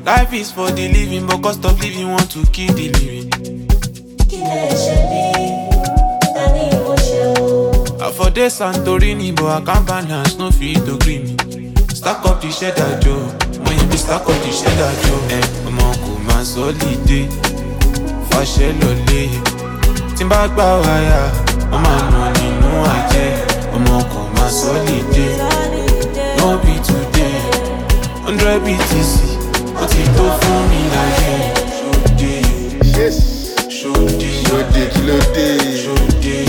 Life is for the living, but cost of living want to kill the living. I for days Santorini, but I can't balance, no fit to green me. Stack up the cheddar Joe, when you be stack up the cheddar Joe. I'm on go man solid, fashion lole. Timba gba wire, I'm on money no idea. I'm on go man solid, no be today. 100 BTC, what it do for me like Yes. show day, Kilo day. show day.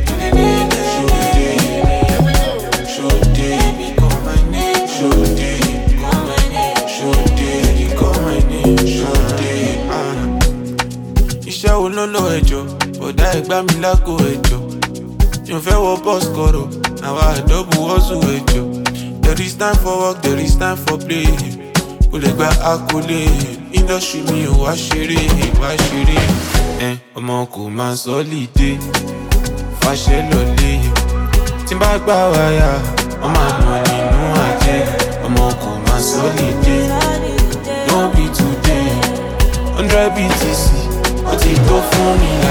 Iṣẹ́ wo ló lọ ẹjọ́, bọ̀dá ẹgbá mi lágò ẹjọ́. Mi ò fẹ́ wọ bọ́ọ̀sì kọ̀rọ̀, àwa àdọ́bù wọ́ọ̀sù ẹjọ́. There is time for work, there is time for play. Kò lè gba akólé, industry mi ò wá ṣeré, wá ṣeré. Ọmọ kò máa sọ́lídé, fàṣẹ lọlé. Tí n bá gbà wáyà, wọ́n máa mọ̀ nínú àjẹ́. Ọmọ kò máa sọ́lídé, no be today. 100 BTC, what it do for me